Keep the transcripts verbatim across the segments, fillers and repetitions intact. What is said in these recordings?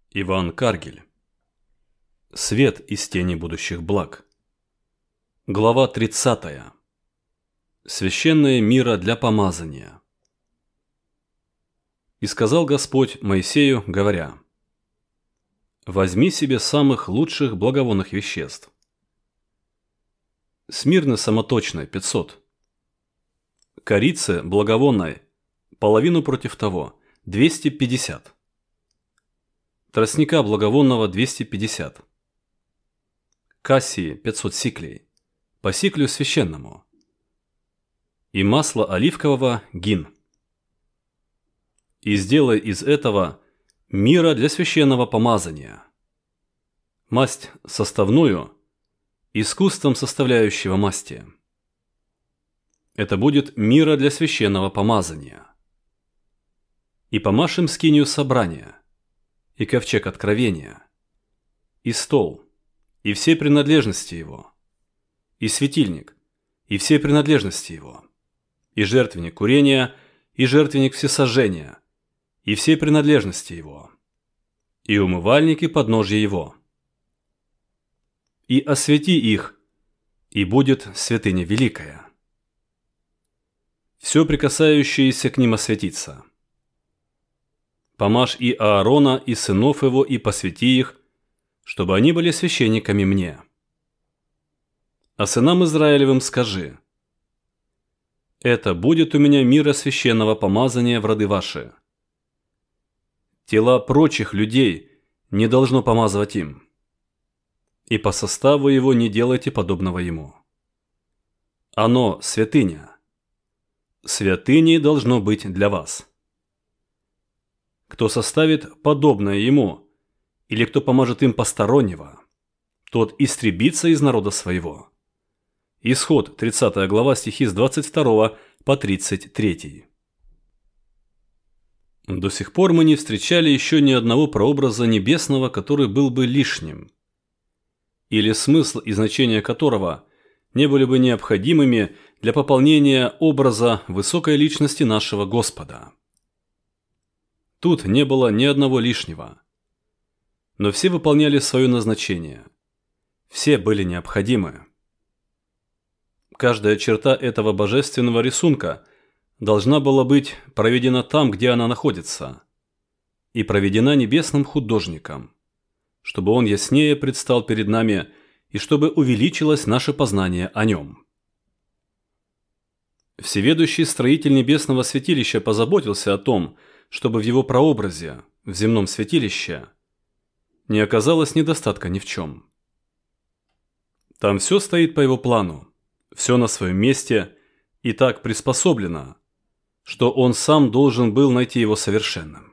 Иван Каргель. Свет из тени будущих благ. Глава тридцатая. Священное миро для помазания. «И сказал Господь Моисею, говоря: возьми себе самых лучших благовонных веществ. Смирны самоточной пятьсот. Корицы благовонной половину против того двести пятьдесят. Тростника благовонного двести пятьдесят. Кассии пятьсот сиклей, по сиклю священному. И масло оливкового гин. И сделай из этого миро для священного помазания. Масть составную, искусством составляющего масти. Это будет миро для священного помазания. И помажь им скинию собрания, и ковчег откровения, и стол, и все принадлежности его, и светильник, и все принадлежности его, и жертвенник курения, и жертвенник всесожжения, и все принадлежности его, и умывальники подножья его. И освети их, и будет святыня великая. Все прикасающееся к ним осветится. Помажь и Аарона, и сынов его, и посвяти их, чтобы они были священниками мне. А сынам Израилевым скажи: это будет у меня миро священного помазания в роды ваши. Тела прочих людей не должно помазывать им, и по составу его не делайте подобного ему. Оно святыня. Святыней должно быть для вас. Кто составит подобное ему, или кто помажет им постороннего, тот истребится из народа своего». Исход, тридцатая глава, стихи с двадцать второго по тридцать третий. До сих пор мы не встречали еще ни одного прообраза небесного, который был бы лишним, или смысл и значение которого не были бы необходимыми для пополнения образа высокой личности нашего Господа. Тут не было ни одного лишнего, но все выполняли свое назначение, все были необходимы. Каждая черта этого божественного рисунка должна была быть проведена там, где она находится, и проведена небесным художником, чтобы он яснее предстал перед нами и чтобы увеличилось наше познание о нем. Всеведущий строитель небесного святилища позаботился о том, чтобы в его прообразе, в земном святилище, не оказалось недостатка ни в чем. Там все стоит по его плану, все на своем месте и так приспособлено, что он сам должен был найти его совершенным.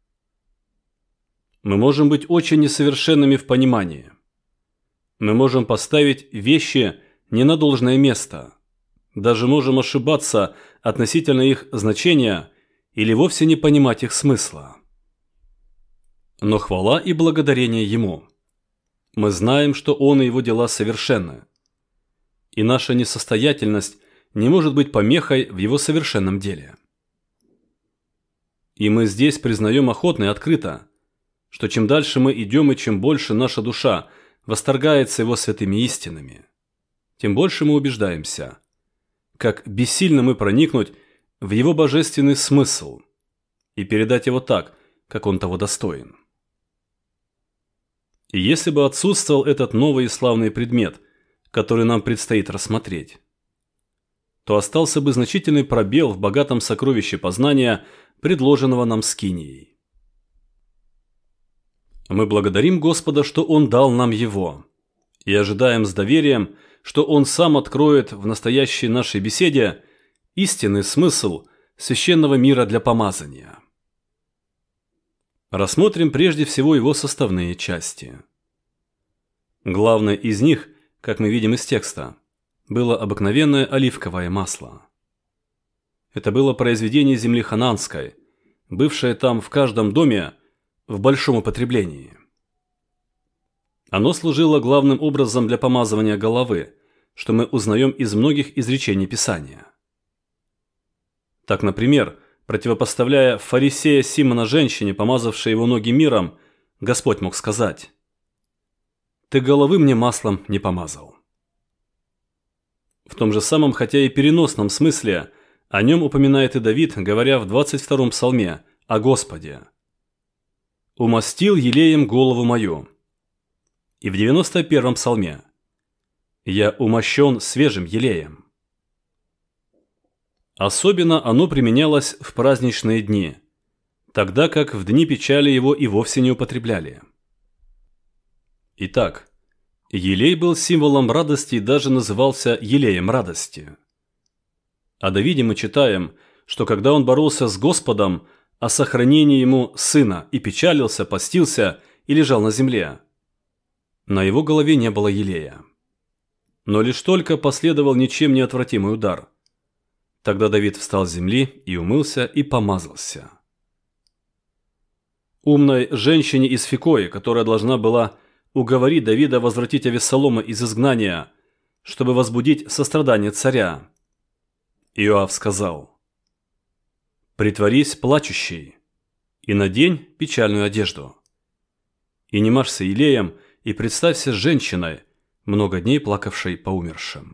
Мы можем быть очень несовершенными в понимании. Мы можем поставить вещи не на должное место, даже можем ошибаться относительно их значения или вовсе не понимать их смысла. Но хвала и благодарение Ему. Мы знаем, что Он и Его дела совершенны, и наша несостоятельность не может быть помехой в Его совершенном деле. И мы здесь признаем охотно и открыто, что чем дальше мы идем и чем больше наша душа восторгается Его святыми истинами, тем больше мы убеждаемся, как бессильно мы проникнуть в Его божественный смысл и передать его так, как Он того достоин. И если бы отсутствовал этот новый и славный предмет, который нам предстоит рассмотреть, то остался бы значительный пробел в богатом сокровище познания, предложенного нам Скинией. Мы благодарим Господа, что Он дал нам его, и ожидаем с доверием, что Он сам откроет в настоящей нашей беседе истинный смысл священного мира для помазания. Рассмотрим прежде всего его составные части. Главное из них, как мы видим из текста, было обыкновенное оливковое масло. Это было произведение земли хананской, бывшее там в каждом доме в большом употреблении. Оно служило главным образом для помазывания головы, что мы узнаем из многих изречений Писания. Так, например, противопоставляя фарисея Симона женщине, помазавшей его ноги миром, Господь мог сказать: «Ты головы мне маслом не помазал». В том же самом, хотя и переносном смысле, о нем упоминает и Давид, говоря в двадцать втором псалме о Господе: «Умастил елеем голову мою». И в девяносто первом псалме: «Я умощен свежим елеем». Особенно оно применялось в праздничные дни, тогда как в дни печали его и вовсе не употребляли. Итак, елей был символом радости и даже назывался елеем радости. О Давиде мы читаем, что когда он боролся с Господом о сохранении ему сына и печалился, постился и лежал на земле, на его голове не было елея. Но лишь только последовал ничем неотвратимый удар. Тогда Давид встал с земли и умылся и помазался. Умной женщине из Фикои, которая должна была уговорить Давида возвратить Авессалома из изгнания, чтобы возбудить сострадание царя, Иоав сказал: «Притворись плачущей и надень печальную одежду, и не мажься елеем, и представься женщиной, много дней плакавшей по умершим».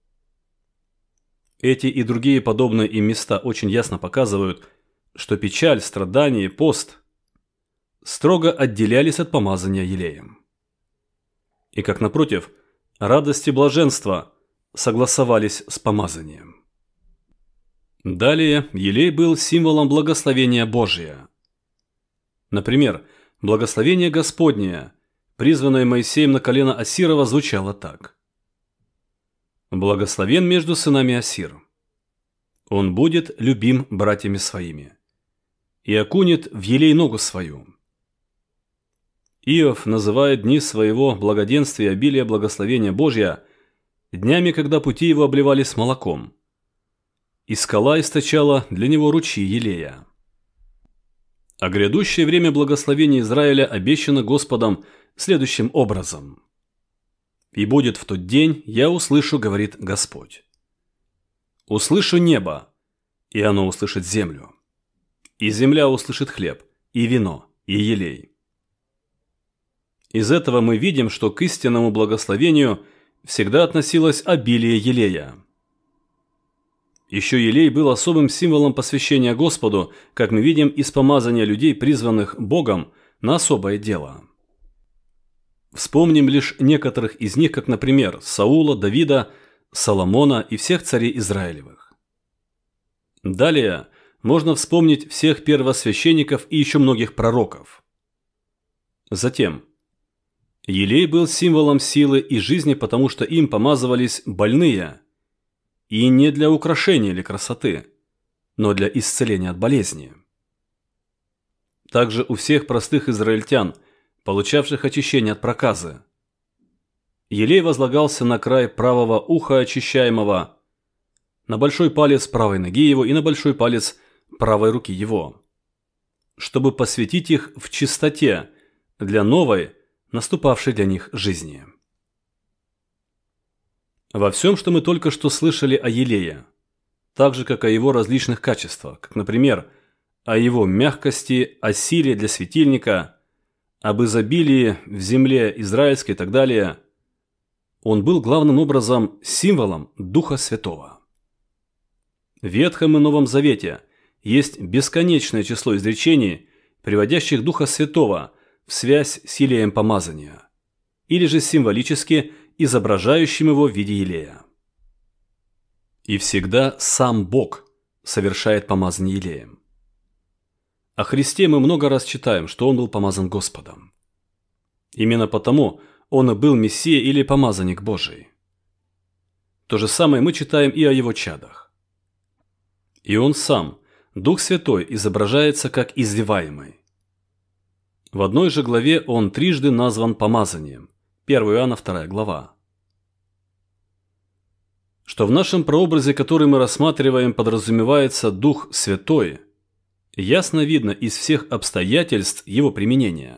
Эти и другие подобные им места очень ясно показывают, что печаль, страдание и пост строго отделялись от помазания елеем. И как напротив, радость и блаженство согласовались с помазанием. Далее, елей был символом благословения Божия. Например, благословение Господне, призванное Моисеем на колено Асирова, звучало так: «Благословен между сынами Асир. Он будет любим братьями своими и окунет в елей ногу свою». Иов называет дни своего благоденствия и обилия благословения Божия днями, когда пути его обливались молоком, и скала источала для него ручьи елея. А грядущее время благословения Израиля обещано Господом следующим образом: «И будет в тот день, я услышу, говорит Господь. Услышу небо, и оно услышит землю, и земля услышит хлеб, и вино, и елей». Из этого мы видим, что к истинному благословению всегда относилось обилие елея. Еще елей был особым символом посвящения Господу, как мы видим из помазания людей, призванных Богом на особое дело. Вспомним лишь некоторых из них, как, например, Саула, Давида, Соломона и всех царей Израилевых. Далее можно вспомнить всех первосвященников и еще многих пророков. Затем, елей был символом силы и жизни, потому что им помазывались больные, и не для украшения или красоты, но для исцеления от болезни. Также у всех простых израильтян, получавших очищение от проказы, елей возлагался на край правого уха очищаемого, на большой палец правой ноги его и на большой палец правой руки его, чтобы посвятить их в чистоте для новой, наступавшей для них жизни. Во всем, что мы только что слышали о елее, так же, как о его различных качествах, как, например, о его мягкости, о силе для светильника, об изобилии в земле израильской и так далее, он был главным образом символом Духа Святого. В Ветхом и Новом Завете есть бесконечное число изречений, приводящих Духа Святого в связь с елеем помазания, или же символически изображающим его в виде елея. И всегда сам Бог совершает помазание елеем. О Христе мы много раз читаем, что Он был помазан Господом. Именно потому Он и был Мессия или помазанник Божий. То же самое мы читаем и о Его чадах. И Он сам, Дух Святой, изображается как извиваемый. В одной же главе Он трижды назван помазанием. первое Иоанна вторая глава. Что в нашем прообразе, который мы рассматриваем, подразумевается Дух Святой, ясно видно из всех обстоятельств его применения.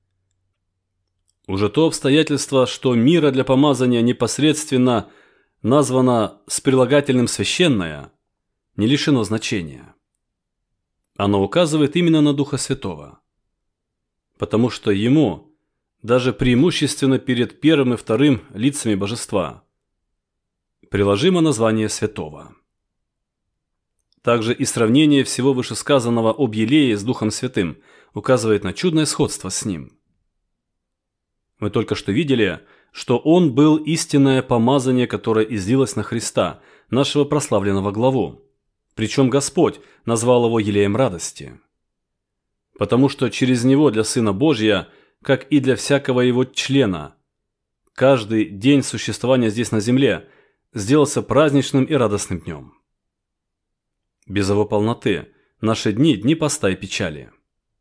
Уже то обстоятельство, что мира для помазания непосредственно названо с прилагательным «священное», не лишено значения. Оно указывает именно на Духа Святого. потому что ему, даже преимущественно перед первым и вторым лицами божества, приложимо название святого. Также и сравнение всего вышесказанного об Елее с Духом Святым указывает на чудное сходство с ним. Мы только что видели, что он был истинное помазание, которое излилось на Христа, нашего прославленного главу. Причем Господь назвал его Елеем радости. Потому что через него для Сына Божия, как и для всякого его члена, каждый день существования здесь на земле сделался праздничным и радостным днем. Без его полноты наши дни – дни поста и печали.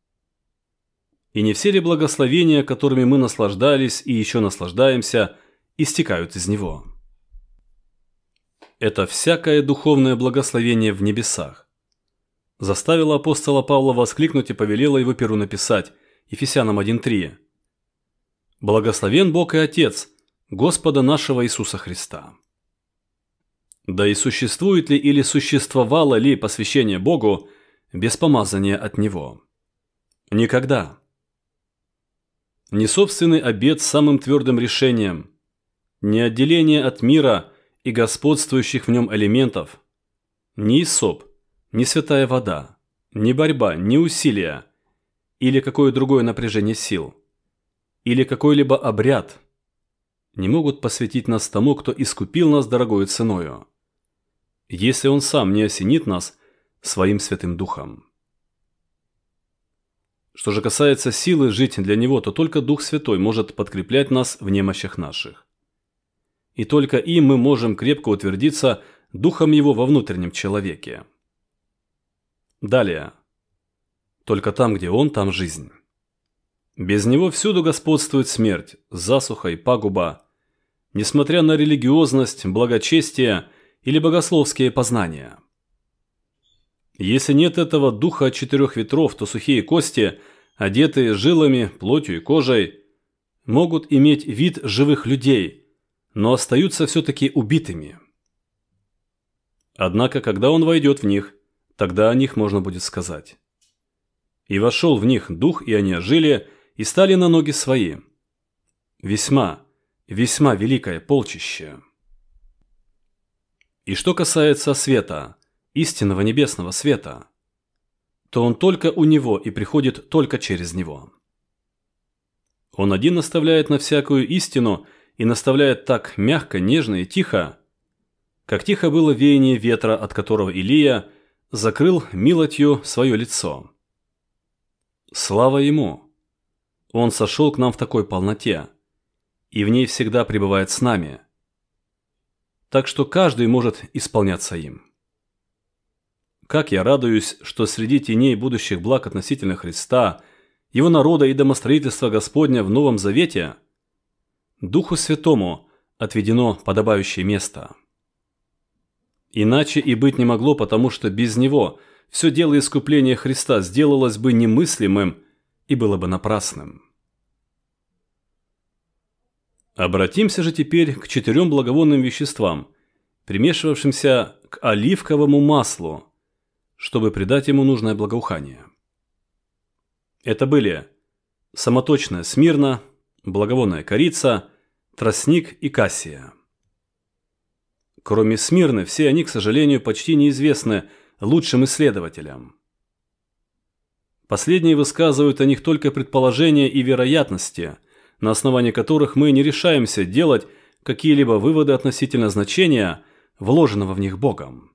И не все ли благословения, которыми мы наслаждались и еще наслаждаемся, истекают из него? Это всякое духовное благословение в небесах заставило апостола Павла воскликнуть и повелело его перу написать Ефесянам один три: «Благословен Бог и Отец Господа нашего Иисуса Христа». Да и существует ли или существовало ли посвящение Богу без помазания от Него? Никогда. Ни собственный обет самым твердым решением, ни отделение от мира и господствующих в нем элементов, ни исоп, ни святая вода, ни борьба, ни усилия или какое другое напряжение сил, или какой-либо обряд не могут посвятить нас тому, кто искупил нас дорогою ценою, если он сам не осенит нас своим Святым Духом. Что же касается силы жить для Него, то только Дух Святой может подкреплять нас в немощах наших. И только им мы можем крепко утвердиться Духом Его во внутреннем человеке. Далее. Только там, где Он, там жизнь. Без Него всюду господствует смерть, засуха и пагуба, несмотря на религиозность, благочестие или богословские познания. Если нет этого духа четырех ветров, то сухие кости, одетые жилами, плотью и кожей, могут иметь вид живых людей, но остаются все-таки убитыми. Однако, когда он войдет в них, тогда о них можно будет сказать: «И вошел в них дух, и они ожили, и стали на ноги свои». Весьма, весьма великое полчище. И что касается света, истинного небесного света, то он только у него и приходит только через него. Он один наставляет на всякую истину и наставляет так мягко, нежно и тихо, как тихо было веяние ветра, от которого Илия закрыл милостью свое лицо. Слава ему! Он сошел к нам в такой полноте, и в ней всегда пребывает с нами, так что каждый может исполняться им. Как я радуюсь, что среди теней будущих благ относительно Христа, Его народа и домостроительства Господня в Новом Завете Духу Святому отведено подобающее место. Иначе и быть не могло, потому что без Него все дело искупления Христа сделалось бы немыслимым и было бы напрасным. Обратимся же теперь к четырем благовонным веществам, примешивавшимся к оливковому маслу, чтобы придать ему нужное благоухание. Это были самоточная смирна, благовонная корица, тростник и кассия. Кроме смирны, все они, к сожалению, почти неизвестны лучшим исследователям. Последние высказывают о них только предположения и вероятности, на основании которых мы не решаемся делать какие-либо выводы относительно значения, вложенного в них Богом.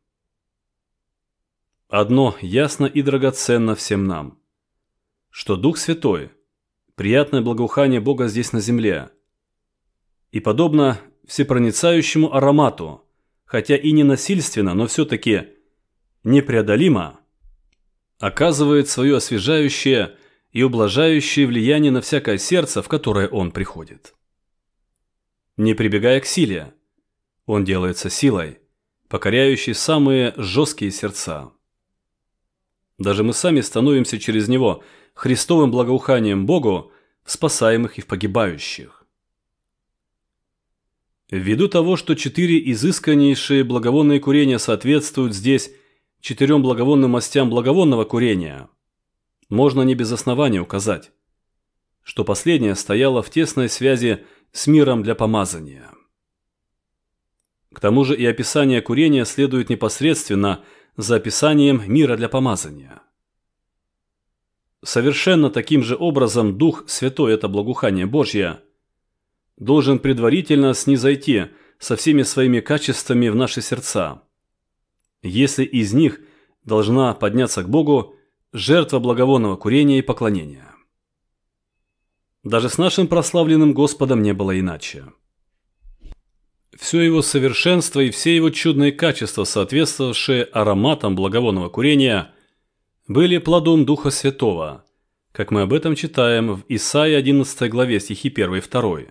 Одно ясно и драгоценно всем нам, что Дух Святой – приятное благоухание Бога здесь на земле, и подобно всепроницающему аромату, хотя и не насильственно, но все-таки непреодолимо, оказывает свое освежающее и ублажающее влияние на всякое сердце, в которое он приходит. Не прибегая к силе, он делается силой, покоряющей самые жесткие сердца. Даже мы сами становимся через него Христовым благоуханием Богу в спасаемых и в погибающих. Ввиду того, что четыре изысканнейшие благовонные курения соответствуют здесь четырем благовонным мастям благовонного курения, можно не без основания указать, что последнее стояло в тесной связи с миром для помазания. К тому же и описание курения следует непосредственно за описанием мира для помазания. Совершенно таким же образом Дух Святой – это благоухание Божье – должен предварительно снизойти со всеми своими качествами в наши сердца, если из них должна подняться к Богу жертва благовонного курения и поклонения. Даже с нашим прославленным Господом не было иначе. Все его совершенство и все его чудные качества, соответствовавшие ароматам благовонного курения, были плодом Духа Святого, как мы об этом читаем в Исаии одиннадцатой главе стихи первый и второй.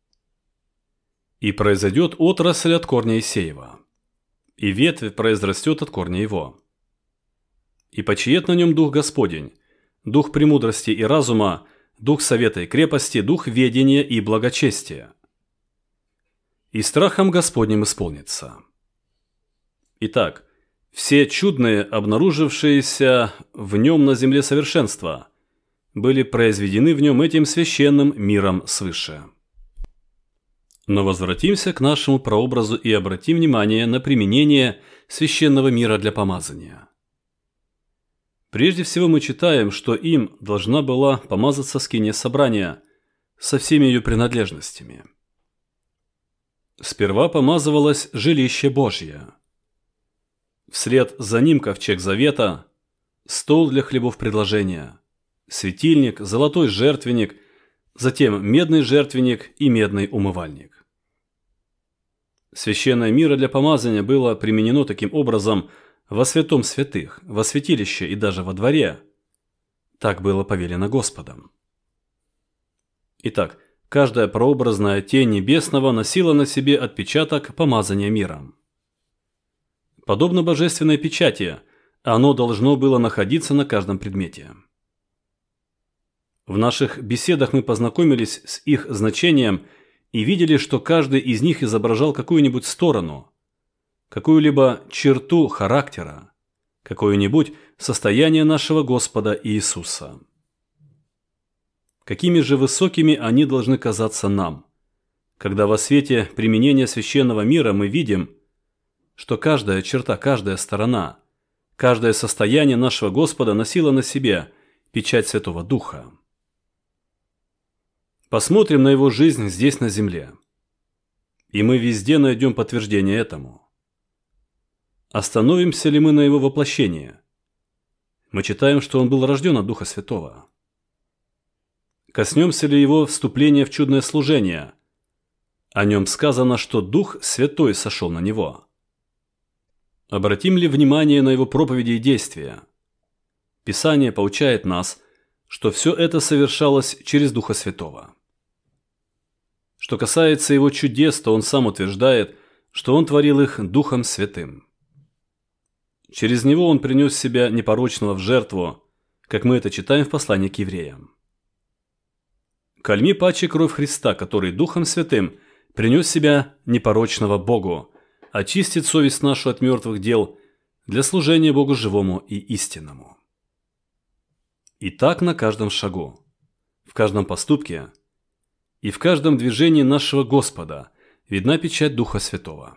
«И произойдет отрасль от корня Иисеева, и ветвь произрастет от корня его. И почиет на нем Дух Господень, Дух премудрости и разума, Дух совета и крепости, Дух ведения и благочестия. И страхом Господним исполнится». Итак, все чудные, обнаружившиеся в нем на земле совершенства, были произведены в нем этим священным миром свыше. Но возвратимся к нашему прообразу и обратим внимание на применение священного мира для помазания. Прежде всего мы читаем, что им должна была помазаться скиния собрания со всеми ее принадлежностями. Сперва помазывалось жилище Божье. Вслед за ним ковчег завета, стол для хлебов предложения, светильник, золотой жертвенник, затем медный жертвенник и медный умывальник. Священное миро для помазания было применено таким образом во святом святых, во святилище и даже во дворе. Так было повелено Господом. Итак, каждая прообразная тень небесного носила на себе отпечаток помазания миром. Подобно божественной печати, оно должно было находиться на каждом предмете. В наших беседах мы познакомились с их значением и видели, что каждый из них изображал какую-нибудь сторону, какую-либо черту характера, какое-нибудь состояние нашего Господа Иисуса. Какими же высокими они должны казаться нам, когда во свете применения священного мира мы видим, что каждая черта, каждая сторона, каждое состояние нашего Господа носило на себе печать Святого Духа. Посмотрим на его жизнь здесь на земле, и мы везде найдем подтверждение этому. Остановимся ли мы на его воплощении? Мы читаем, что он был рожден от Духа Святого. Коснемся ли его вступления в чудное служение? О нем сказано, что Дух Святой сошел на него. Обратим ли внимание на его проповеди и действия? Писание поучает нас, что все это совершалось через Духа Святого. Что касается его чудес, то он сам утверждает, что он творил их Духом Святым. Через него он принес себя непорочного в жертву, как мы это читаем в послании к евреям. «Кальми паче кровь Христа, который Духом Святым принес себя непорочного Богу, очистит совесть нашу от мертвых дел для служения Богу живому и истинному». И так на каждом шагу, в каждом поступке и в каждом движении нашего Господа видна печать Духа Святого.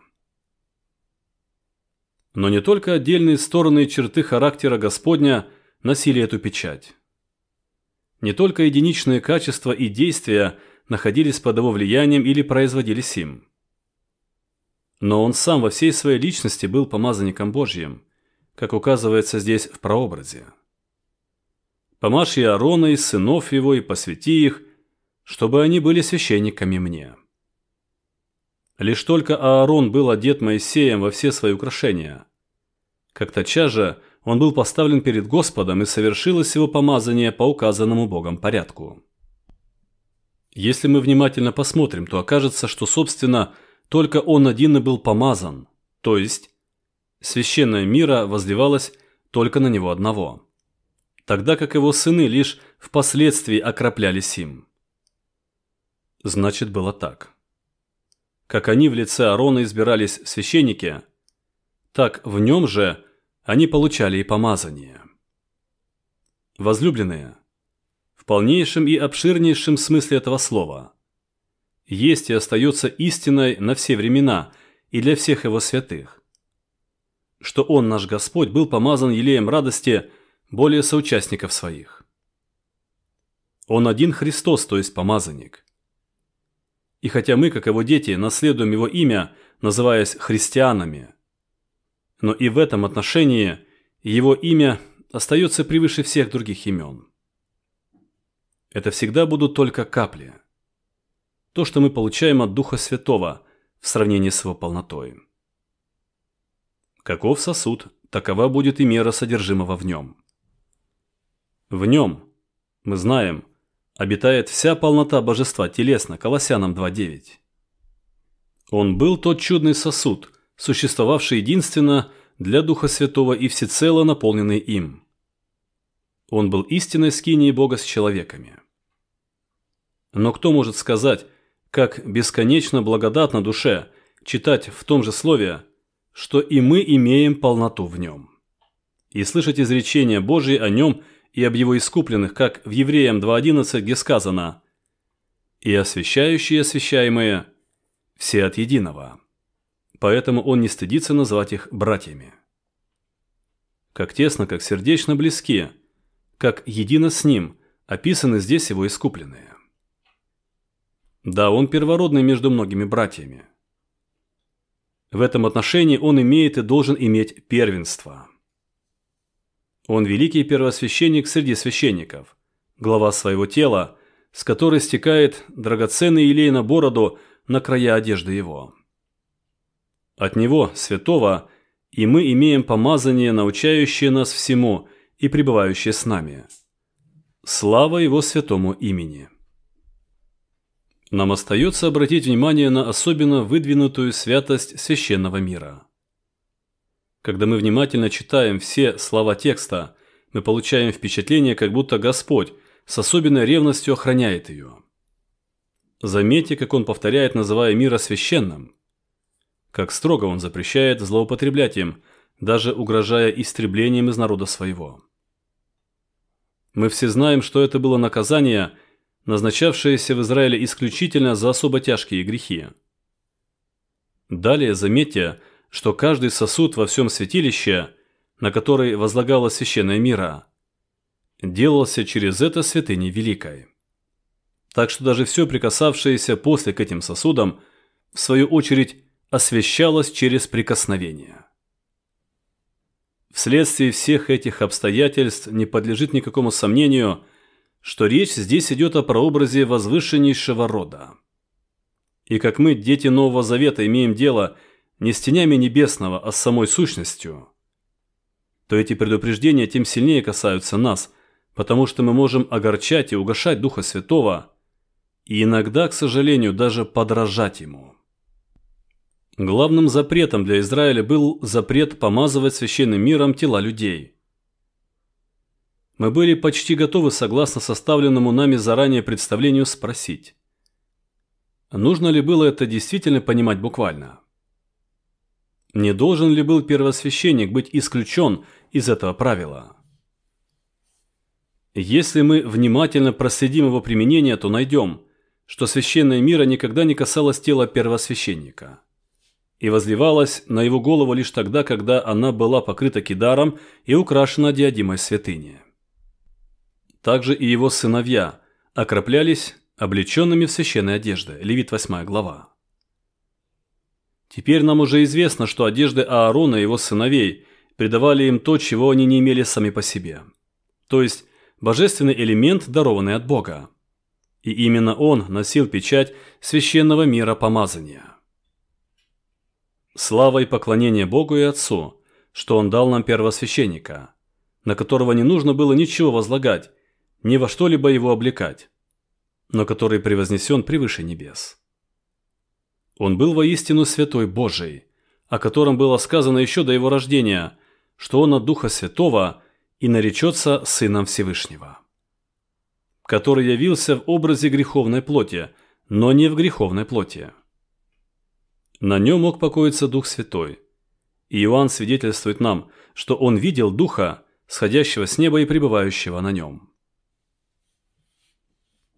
Но не только отдельные стороны и черты характера Господня носили эту печать. Не только единичные качества и действия находились под его влиянием или производились им. Но он сам во всей своей личности был помазанником Божьим, как указывается здесь в прообразе. «Помажь и Аарона, и сынов его, и посвяти их, чтобы они были священниками мне». Лишь только Аарон был одет Моисеем во все свои украшения. Как тотчас же он был поставлен перед Господом, и совершилось его помазание по указанному Богом порядку. Если мы внимательно посмотрим, то окажется, что, собственно, только он один и был помазан, то есть священное миро возливалось только на него одного, тогда как его сыны лишь впоследствии окроплялись им. Значит, было так. Как они в лице Аарона избирались в священники, так в нем же они получали и помазание. Возлюбленные, в полнейшем и обширнейшем смысле этого слова, есть и остается истиной на все времена и для всех его святых, что Он, наш Господь, был помазан елеем радости более соучастников своих. Он один Христос, то есть помазанник. И хотя мы, как Его дети, наследуем Его имя, называясь христианами, но и в этом отношении Его имя остается превыше всех других имен. Это всегда будут только капли. То, что мы получаем от Духа Святого в сравнении с Его полнотой. Каков сосуд, такова будет и мера содержимого в нем. В нем, мы знаем, обитает вся полнота божества телесно, Колоссянам два девять. Он был тот чудный сосуд, существовавший единственно для Духа Святого и всецело наполненный им. Он был истинной скинией Бога с человеками. Но кто может сказать, как бесконечно благодатно душе читать в том же слове, что и мы имеем полноту в нем, и слышать изречения Божьи о нем и об его искупленных, как в Евреям два одиннадцать, где сказано: «И освящающие и освящаемые все от единого». Поэтому он не стыдится назвать их братьями. Как тесно, как сердечно близки, как едино с ним описаны здесь его искупленные. Да, он первородный между многими братьями. В этом отношении он имеет и должен иметь первенство. Он великий первосвященник среди священников, глава своего тела, с которой стекает драгоценный елей на бороду на края одежды его. От него, святого, и мы имеем помазание, научающее нас всему и пребывающее с нами. Слава его святому имени! Нам остается обратить внимание на особенно выдвинутую святость священного мира. Когда мы внимательно читаем все слова текста, мы получаем впечатление, как будто Господь с особенной ревностью охраняет ее. Заметьте, как Он повторяет, называя мир священным. Как строго Он запрещает злоупотреблять им, даже угрожая истреблением из народа своего. Мы все знаем, что это было наказание, назначавшееся в Израиле исключительно за особо тяжкие грехи. Далее заметьте, что каждый сосуд во всем святилище, на который возлагалась священная мира, делался через это святыней великой. Так что даже все прикасавшееся после к этим сосудам, в свою очередь, освящалось через прикосновение. Вследствие всех этих обстоятельств не подлежит никакому сомнению, что речь здесь идет о прообразе возвышеннейшего рода. И как мы, дети Нового Завета, имеем дело не с тенями небесного, а с самой сущностью, то эти предупреждения тем сильнее касаются нас, потому что мы можем огорчать и угошать Духа Святого, и иногда, к сожалению, даже подражать Ему. Главным запретом для Израиля был запрет помазывать священным миром тела людей. Мы были почти готовы, согласно составленному нами заранее представлению, спросить, нужно ли было это действительно понимать буквально? Не должен ли был первосвященник быть исключен из этого правила? Если мы внимательно проследим его применение, то найдем, что священная мира никогда не касалась тела первосвященника и возливалась на его голову лишь тогда, когда она была покрыта кидаром и украшена диадимой святыни. Также и его сыновья окроплялись облеченными в священной одежды. Левит восьмая глава. Теперь нам уже известно, что одежды Аарона и его сыновей придавали им то, чего они не имели сами по себе. То есть божественный элемент, дарованный от Бога. И именно он носил печать священного мира помазания. Слава и поклонение Богу и Отцу, что Он дал нам первосвященника, на которого не нужно было ничего возлагать, ни во что-либо его облекать, но который превознесен превыше небес. Он был воистину святой Божий, о котором было сказано еще до его рождения, что он от Духа Святого и наречется Сыном Всевышнего, который явился в образе греховной плоти, но не в греховной плоти. На нем мог покоиться Дух Святой, и Иоанн свидетельствует нам, что он видел Духа, сходящего с неба и пребывающего на нем.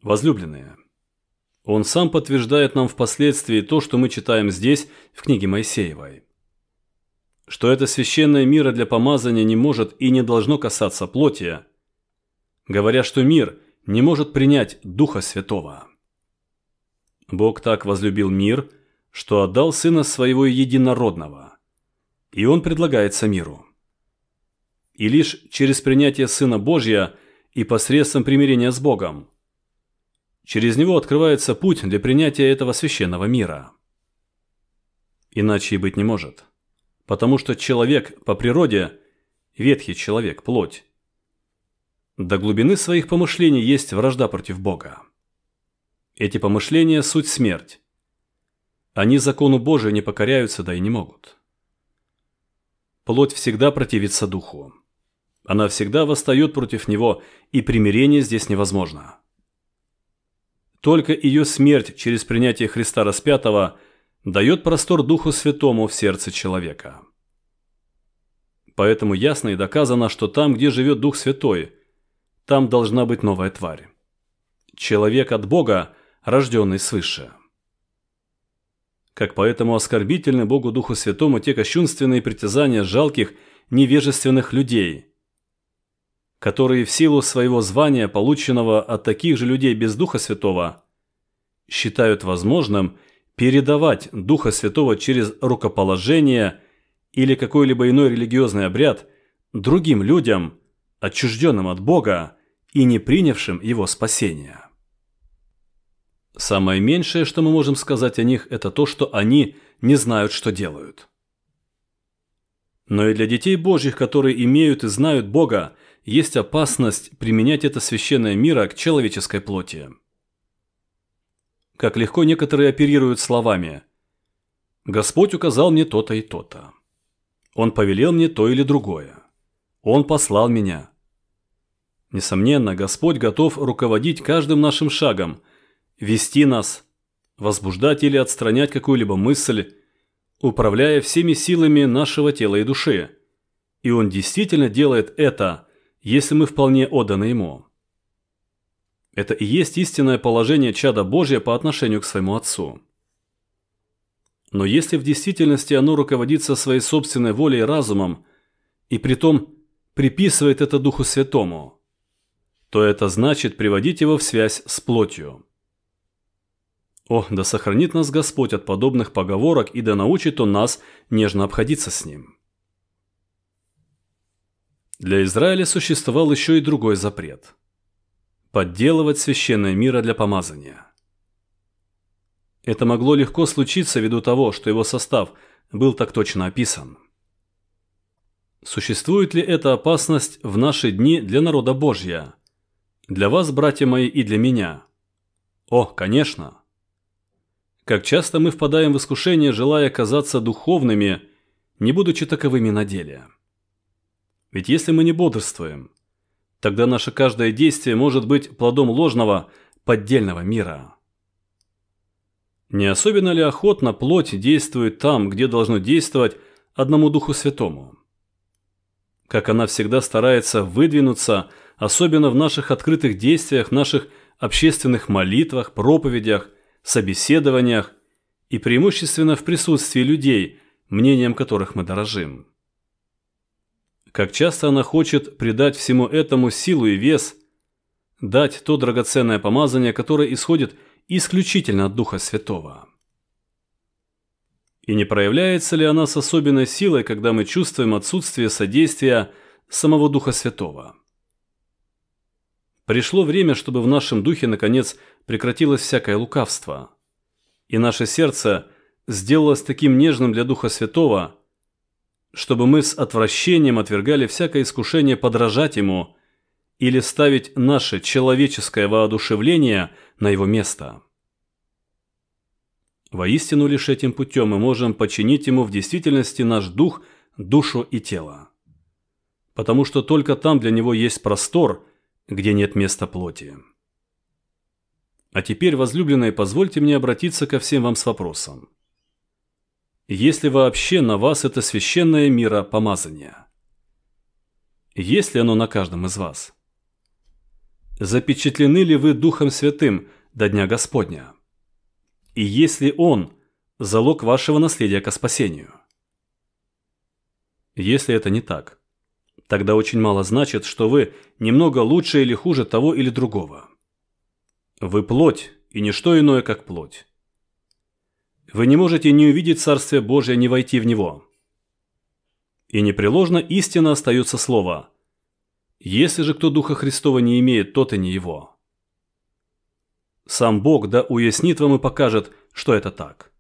Возлюбленные, он сам подтверждает нам впоследствии то, что мы читаем здесь, в книге Моисеевой. Что это священное миро для помазания не может и не должно касаться плоти, говоря, что мир не может принять Духа Святого. Бог так возлюбил мир, что отдал Сына Своего Единородного, и Он предлагается миру. И лишь через принятие Сына Божия и посредством примирения с Богом, через Него открывается путь для принятия этого священного мира. Иначе и быть не может, потому что человек по природе, ветхий человек, плоть, до глубины своих помышлений есть вражда против Бога. Эти помышления – суть смерть. Они закону Божию не покоряются, да и не могут. Плоть всегда противится духу. Она всегда восстает против него, и примирение здесь невозможно. Только ее смерть через принятие Христа распятого дает простор Духу Святому в сердце человека. Поэтому ясно и доказано, что там, где живет Дух Святой, там должна быть новая тварь. Человек от Бога, рожденный свыше. Как поэтому оскорбительны Богу Духу Святому те кощунственные притязания жалких, невежественных людей, которые в силу своего звания, полученного от таких же людей без Духа Святого, считают возможным передавать Духа Святого через рукоположение или какой-либо иной религиозный обряд другим людям, отчужденным от Бога и не принявшим Его спасения. Самое меньшее, что мы можем сказать о них, это то, что они не знают, что делают. Но и для детей Божьих, которые имеют и знают Бога, есть опасность применять это священное миро к человеческой плоти. Как легко некоторые оперируют словами: «Господь указал мне то-то и то-то. Он повелел мне то или другое. Он послал меня». Несомненно, Господь готов руководить каждым нашим шагом, вести нас, возбуждать или отстранять какую-либо мысль, управляя всеми силами нашего тела и души. И Он действительно делает это, если мы вполне отданы Ему. Это и есть истинное положение чада Божия по отношению к своему Отцу. Но если в действительности оно руководится своей собственной волей и разумом, и притом приписывает это Духу Святому, то это значит приводить его в связь с плотью. О, да сохранит нас Господь от подобных поговорок, и да научит Он нас нежно обходиться с ним. Для Израиля существовал еще и другой запрет – подделывать священное миро для помазания. Это могло легко случиться ввиду того, что его состав был так точно описан. Существует ли эта опасность в наши дни для народа Божья? Для вас, братья мои, и для меня? О, конечно! Как часто мы впадаем в искушение, желая казаться духовными, не будучи таковыми на деле. Ведь если мы не бодрствуем, тогда наше каждое действие может быть плодом ложного, поддельного мира. Не особенно ли охотно плоть действует там, где должно действовать одному Духу Святому? Как она всегда старается выдвинуться, особенно в наших открытых действиях, наших общественных молитвах, проповедях, собеседованиях и преимущественно в присутствии людей, мнением которых мы дорожим. Как часто она хочет придать всему этому силу и вес, дать то драгоценное помазание, которое исходит исключительно от Духа Святого. И не проявляется ли она с особенной силой, когда мы чувствуем отсутствие содействия самого Духа Святого? Пришло время, чтобы в нашем духе, наконец, прекратилось всякое лукавство, и наше сердце сделалось таким нежным для Духа Святого, чтобы мы с отвращением отвергали всякое искушение подражать Ему или ставить наше человеческое воодушевление на Его место. Воистину лишь этим путем мы можем подчинить Ему в действительности наш дух, душу и тело, потому что только там для Него есть простор, где нет места плоти. А теперь, возлюбленные, позвольте мне обратиться ко всем вам с вопросом. Есть ли вообще на вас это священное миро помазание? Есть ли оно на каждом из вас? запечатлены ли вы Духом Святым до Дня Господня? И есть ли Он залог вашего наследия ко спасению? Если это не так, тогда очень мало значит, что вы немного лучше или хуже того или другого. Вы плоть, и не что иное, как плоть. Вы не можете ни увидеть Царствие Божие, ни войти в него. И непреложно истинно остается слово: «Если же кто Духа Христова не имеет, тот и не его». Сам Бог да уяснит вам и покажет, что это так.